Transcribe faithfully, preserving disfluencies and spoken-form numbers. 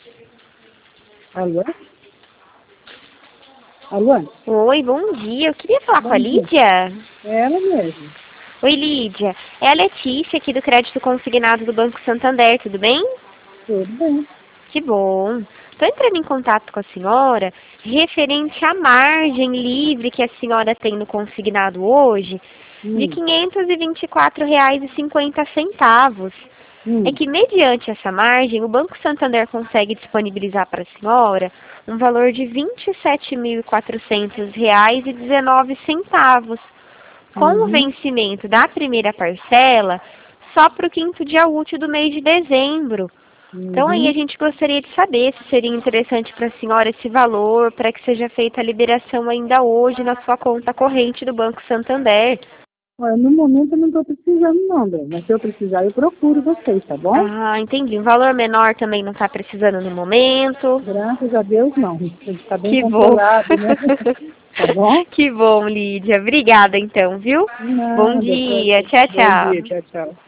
Alô? Alô? Oi, bom dia. Eu queria falar Bom com a dia. Lídia. É ela mesmo. Oi, Lídia. É a Letícia aqui do Crédito Consignado do Banco Santander, tudo bem? Tudo bem. Que bom. Estou entrando em contato com a senhora referente à margem livre que a senhora tem no consignado hoje de Hum, quinhentos e vinte e quatro reais e cinquenta centavos. É hum, que, mediante essa margem, o Banco Santander consegue disponibilizar para a senhora um valor de vinte e sete mil e quatrocentos reais e dezenove centavos, com o uhum, vencimento da primeira parcela só para o quinto dia útil do mês de dezembro. Então, aí a uhum. gente gostaria de saber se seria interessante para a senhora esse valor, para que seja feita a liberação ainda hoje na sua conta corrente do Banco Santander. Olha, no momento eu não estou precisando não, bem, mas se eu precisar eu procuro vocês, tá bom? Ah, entendi. Um valor menor também não está precisando no momento. Graças a Deus não. Está bem Que bom. controlado, né? Tá bom? Que bom, Lídia. Obrigada, então, viu? Bom Nada, dia. poxa. Tchau, Bom dia, tchau. tchau, tchau.